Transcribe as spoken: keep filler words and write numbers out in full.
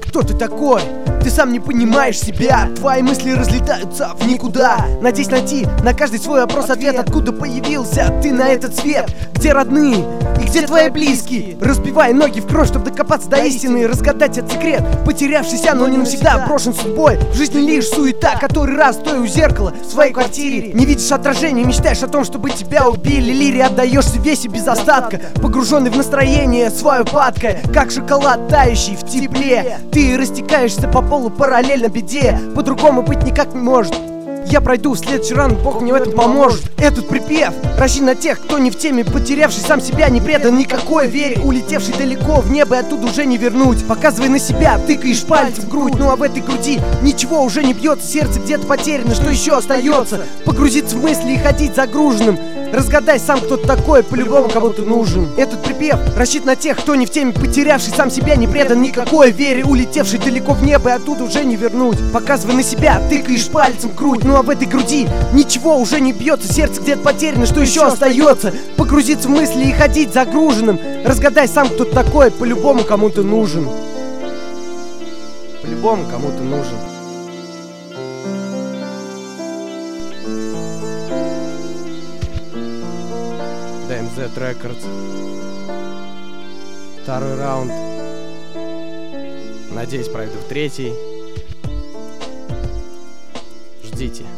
кто ты такой? Ты сам не понимаешь себя, твои мысли разлетаются в никуда. Надеюсь найти на каждый свой вопрос ответ. Откуда появился ты на этот свет? Где родные и где твои близкие? Разбивая ноги в кровь, чтобы докопаться до истины, разгадать этот секрет, потерявшийся, но не навсегда, брошен судьбой. В жизни лишь суета, который раз стоя у зеркала в своей квартире, не видишь отражения, мечтаешь о том, чтобы тебя убили. Лире отдаешься весь и без остатка, погруженный в настроение свое падкое, как шоколад, тающий в тепле. Ты растекаешься по полу параллельно беде, по-другому быть никак не может. Я пройду в следующий раунд, Бог мне в этом поможет. Этот припев рассчитан на тех, кто не в теме, потерявший сам себя, не предан никакой вере, улетевший далеко в небо и оттуда уже не вернуть. Показывай на себя, тыкаешь пальцем в грудь, ну а в этой груди ничего уже не бьется, сердце где-то потеряно, что еще остается? Погрузиться в мысли и ходить загруженным. Разгадай сам, кто ты такой, по-любому кому ты нужен. Этот припев рассчитан на тех, кто не в теме, потерявший сам себя, не предан никакой вере, улетевший далеко в небо и оттуда уже не вернуть. Показывай на себя, тыкаешь пальцем в грудь, ну а в этой груди ничего уже не бьется, сердце где-то потеряно, что еще остается? Погрузиться в мысли и ходить загруженным. Разгадай сам, кто ты такой, по-любому кому ты нужен. По-любому кому ты нужен. ди эм зет Records. Второй раунд. Надеюсь, пройду в третий. Ждите.